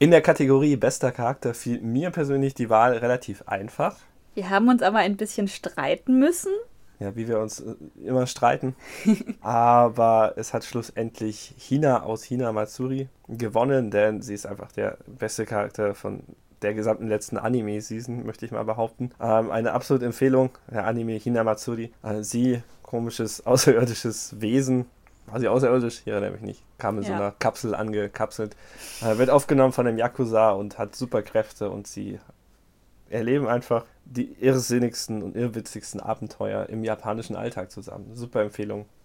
In der Kategorie bester Charakter fiel mir persönlich die Wahl relativ einfach. Wir haben uns aber ein bisschen streiten müssen. Ja, wie wir uns immer streiten. Aber es hat schlussendlich Hina aus Hina Matsuri gewonnen, denn sie ist einfach der beste Charakter von der gesamten letzten Anime-Season, möchte ich mal behaupten. Eine absolute Empfehlung, der Anime Hina Matsuri. Sie, komisches, außerirdisches Wesen. War sie außerirdisch? Ja, nämlich nicht. Kam in so Ja. einer Kapsel angekapselt. Wird aufgenommen von einem Yakuza und hat Superkräfte und sie erleben einfach die irrsinnigsten und irrwitzigsten Abenteuer im japanischen Alltag zusammen. Super Empfehlung.